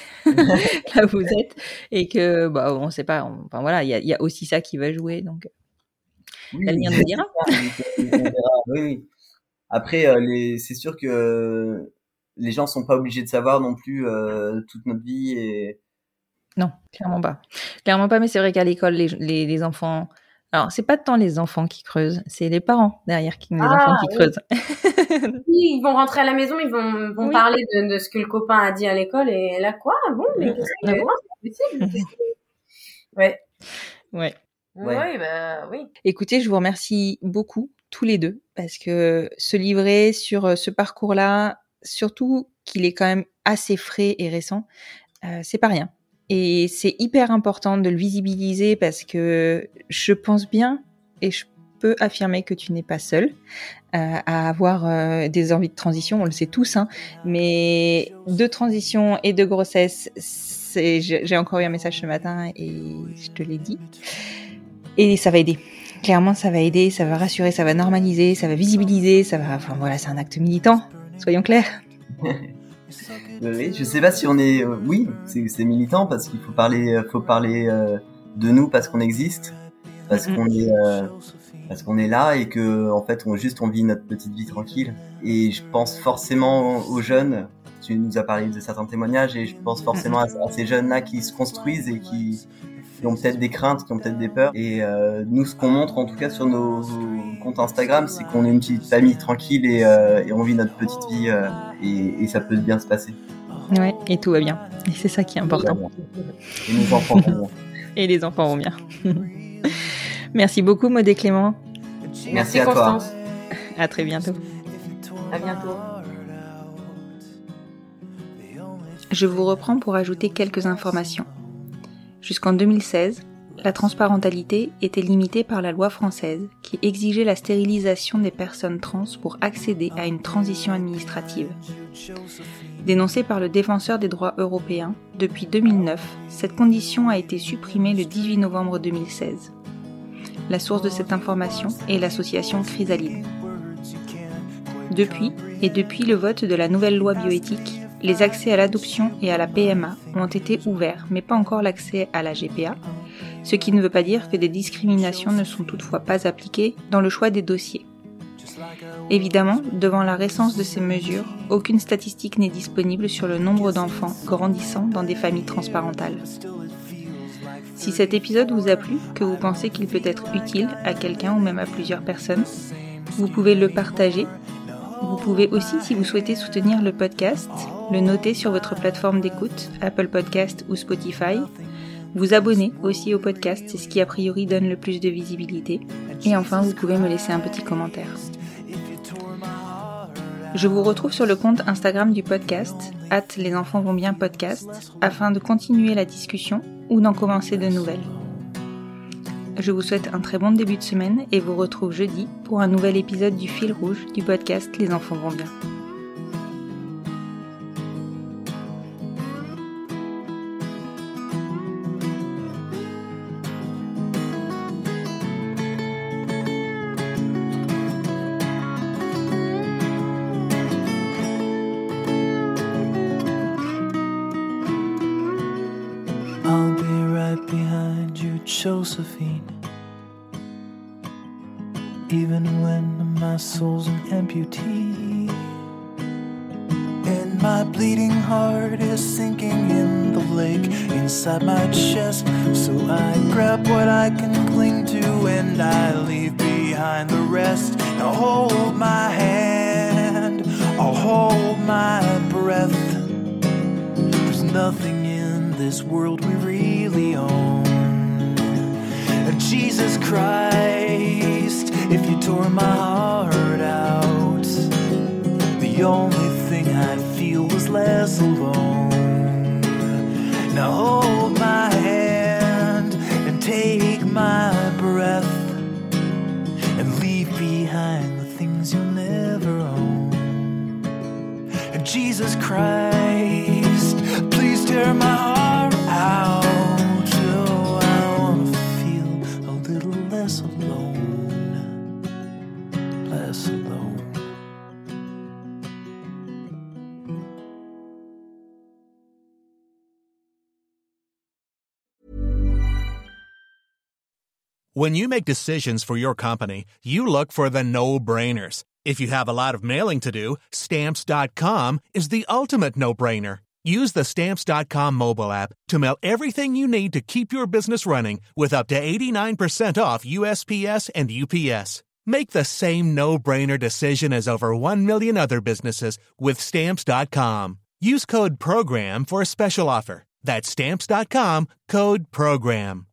là où vous êtes, et que, bah, on sait pas. On, enfin voilà, il y a, il y a aussi ça qui va jouer, donc oui, l'avenir nous dira. On verra. Oui, oui. Après, euh, les, c'est sûr que les gens sont pas obligés de savoir non plus euh, toute notre vie et. Non, clairement pas. Clairement pas, mais c'est vrai qu'à l'école, les, les, les enfants... Alors, c'est pas tant les enfants qui creusent, c'est les parents derrière qui, les ah, enfants qui oui. creusent. Oui, ils vont rentrer à la maison, ils vont, vont oui. parler de, de ce que le copain a dit à l'école, et là, quoi? Bon, mais qu'est-ce que c'est possible? Ouais. Ouais. Ouais. Oui, bah oui. Écoutez, je vous remercie beaucoup, tous les deux, parce que se livrer sur ce parcours-là, surtout qu'il est quand même assez frais et récent, euh, c'est pas rien. Et c'est hyper important de le visibiliser parce que je pense bien et je peux affirmer que tu n'es pas seule euh, à avoir euh, des envies de transition, on le sait tous, hein, mais de transition et de grossesse, c'est, j'ai encore eu un message ce matin et je te l'ai dit. Et ça va aider. Clairement, ça va aider, ça va rassurer, ça va normaliser, ça va visibiliser, ça va... Enfin voilà, c'est un acte militant, soyons clairs. Oui, je sais pas si on est, euh, oui, c'est, c'est militant parce qu'il faut parler, faut parler euh, de nous parce qu'on existe, parce mm-hmm. qu'on est, euh, parce qu'on est là et que en fait on juste on vit notre petite vie tranquille. Et je pense forcément aux jeunes. Tu nous as parlé de certains témoignages et je pense forcément mm-hmm. à, à ces jeunes-là qui se construisent et qui, qui ont peut-être des craintes, qui ont peut-être des peurs. Et euh, nous, ce qu'on montre en tout cas sur nos, nos comptes Instagram, c'est qu'on est une petite famille tranquille et, euh, et on vit notre petite vie euh, et, et ça peut bien se passer. Ouais, et tout va bien. Et c'est ça qui est important. Et nos enfants vont bien. Et les enfants vont bien. Merci beaucoup, Maud et Clément. Merci, Merci à Constance. toi. À très bientôt. À bientôt. Je vous reprends pour ajouter quelques informations. Jusqu'en deux mille seize, la transparentalité était limitée par la loi française qui exigeait la stérilisation des personnes trans pour accéder à une transition administrative. Dénoncée par le défenseur des droits européens, depuis deux mille neuf, cette condition a été supprimée le dix-huit novembre deux mille seize. La source de cette information est l'association Chrysalide. Depuis, et depuis le vote de la nouvelle loi bioéthique, les accès à l'adoption et à la P M A ont été ouverts, mais pas encore l'accès à la G P A, ce qui ne veut pas dire que des discriminations ne sont toutefois pas appliquées dans le choix des dossiers. Évidemment, devant la récence de ces mesures, aucune statistique n'est disponible sur le nombre d'enfants grandissant dans des familles transparentales. Si cet épisode vous a plu, que vous pensez qu'il peut être utile à quelqu'un ou même à plusieurs personnes, vous pouvez le partager. Vous pouvez aussi, si vous souhaitez soutenir le podcast, le noter sur votre plateforme d'écoute, Apple Podcast ou Spotify. Vous abonner aussi au podcast, c'est ce qui a priori donne le plus de visibilité. Et enfin, vous pouvez me laisser un petit commentaire. Je vous retrouve sur le compte Instagram du podcast, arobase les enfants vont bien podcast, afin de continuer la discussion ou d'en commencer de nouvelles. Je vous souhaite un très bon début de semaine et vous retrouve jeudi pour un nouvel épisode du fil rouge du podcast Les enfants vont bien. I'll be right behind you, Josephine. Even when my soul's an amputee, and my bleeding heart is sinking in the lake inside my chest. So I grab what I can cling to and I leave behind the rest. Now hold my hand, I'll hold my breath. There's nothing in this world we really own. And Jesus Christ, if you tore my heart out, the only thing I'd feel was less alone. Now hold my hand and take my breath and leave behind the things you'll never own. And Jesus Christ, please tear my heart out. Oh, I wanna feel a little less alone, less alone. When you make decisions for your company, you look for the no-brainers. If you have a lot of mailing to do, Stamps dot com is the ultimate no-brainer. Use the Stamps dot com mobile app to mail everything you need to keep your business running with up to eighty-nine percent off U S P S and U P S. Make the same no-brainer decision as over one million other businesses with Stamps dot com. Use code PROGRAM for a special offer. That's Stamps dot com, code PROGRAM.